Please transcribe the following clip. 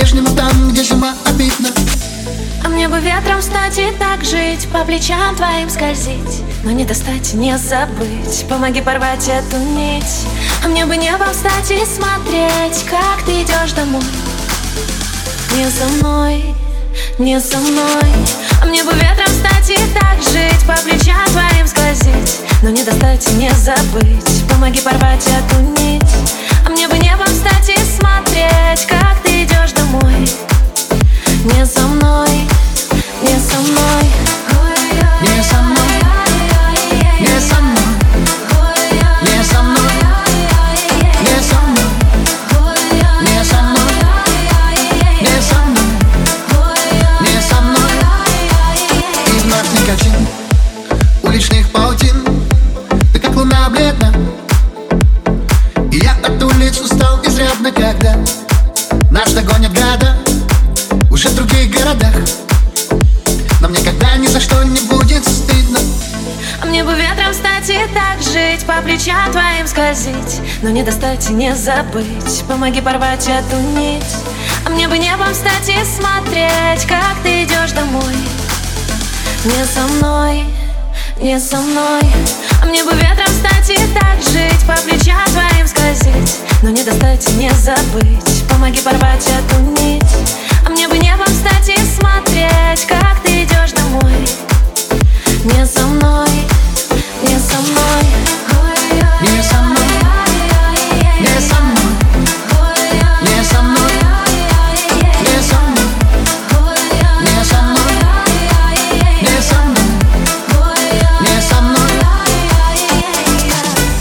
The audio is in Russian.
по-прежнему там, где зима, обидно. А мне бы ветром стать и так жить, по плечам твоим скользить, но не достать, не забыть. Помоги порвать эту нить. А мне бы небом стать и смотреть, как ты идешь домой. Не со мной, не со мной. А мне бы ветром стать и так жить, по плечам твоим скользить, но не достать и не забыть. Помоги порвать эту нить. А мне бы небом стать и смотреть, как ты идешь домой. Не со мной, не со мной, Не со мной, не со мной, не со мной, не со мной, не со мной, не со мной, не со мной. И вновь никотин уличных паутин, ты как луна бледна. И я от улиц устал изрядно, когда нас догонят гада уже в других городах. Но мне когда ни за что не будет стыдно. А мне бы ветром стать и так жить, по плечам твоим скользить, но не достать и не забыть. Помоги порвать эту нить. А мне бы небом стать и смотреть, как ты идешь домой. Не со мной, не со мной. А мне бы ветром стать и так жить, по плечам твоим скользить, но не достать и не забыть. Помоги порвать эту нить. А мне бы небом стать и смотреть, как ты идешь домой. Не со мной.